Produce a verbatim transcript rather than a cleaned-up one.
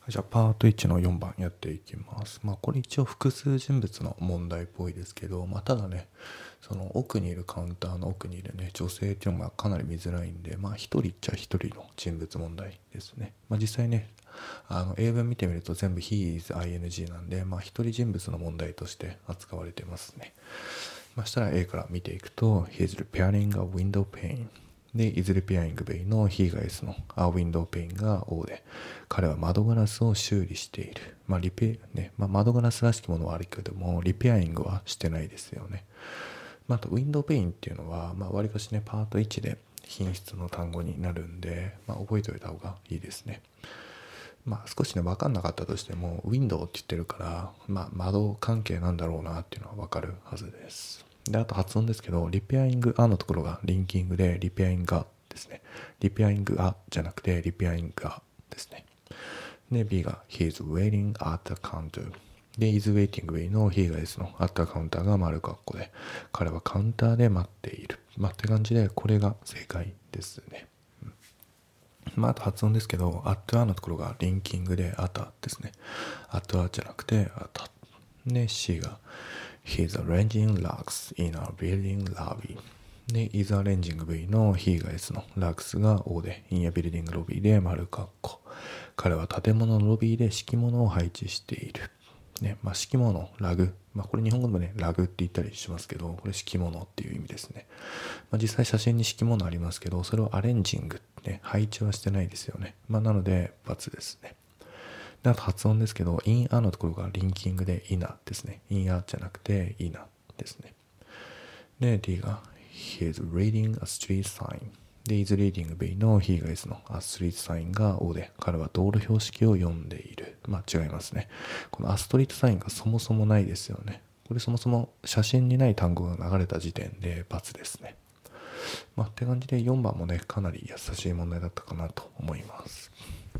じゃあパートいちのよんばんやっていきます。まあこれ一応複数人物の問題っぽいですけど、まあただね、その奥にいるカウンターの奥にいるね、女性っていうのがかなり見づらいんで、まあ一人っちゃ一人の人物問題ですね。まあ実際ね、あの英文見てみると全部 he is ing なんで、まあ一人人物の問題として扱われてますね。まあしたら A から見ていくと、he is repairing a window pane。で、is repairing B の he が S の a window pane が O で、彼は窓ガラスを修理している。まあ、リペ、ね、まあ、窓ガラスらしきものはあるけども、リペアイングはしてないですよね。まあ、あと、ウィンドウペインっていうのは、まあ、割かしね、パートいちで品質の単語になるんで、まあ、覚えておいた方がいいですね。まあ、少しね、分かんなかったとしても、ウィンドウって言ってるから、まあ、窓関係なんだろうなっていうのは分かるはずです。で、あと発音ですけど、リペアイングあのところがリンキングで、リペアイングあですね。リペアイングあじゃなくて、リペアイングあですね。で、B が He is waiting at the counter。で、is waiting B の He が S の at the counter が丸括弧で、彼はカウンターで待っている。まあ、って感じで、これが正解ですね。うん、まあ、あと発音ですけど、at のところがリンキングで at ですね。at じゃなくて at。で、C が He is arranging rugs in a building lobby。で、is arranging B の He が S の rugs が O で、in a building lobby で丸括弧。彼は建物のロビーで敷物を配置している。ね、まあ、敷物、ラグ。まあ、これ日本語でもね、ラグって言ったりしますけど、これ敷物っていう意味ですね。まあ、実際写真に敷物ありますけど、それをアレンジング、ね、配置はしてないですよね。まあ、なので、×ですね。で、あと発音ですけど、in a のところがリンキングで in a ですね。in a じゃなくて in a ですね。で、D が He is reading a street sign。で、is reading B の He が S の a street sign が O で、彼は道路標識を読んでいる。まあ違いますね。この a street sign がそもそもないですよね。これそもそも写真にない単語が流れた時点で×ですね。まあって感じでよんばんもね、かなり優しい問題だったかなと思います。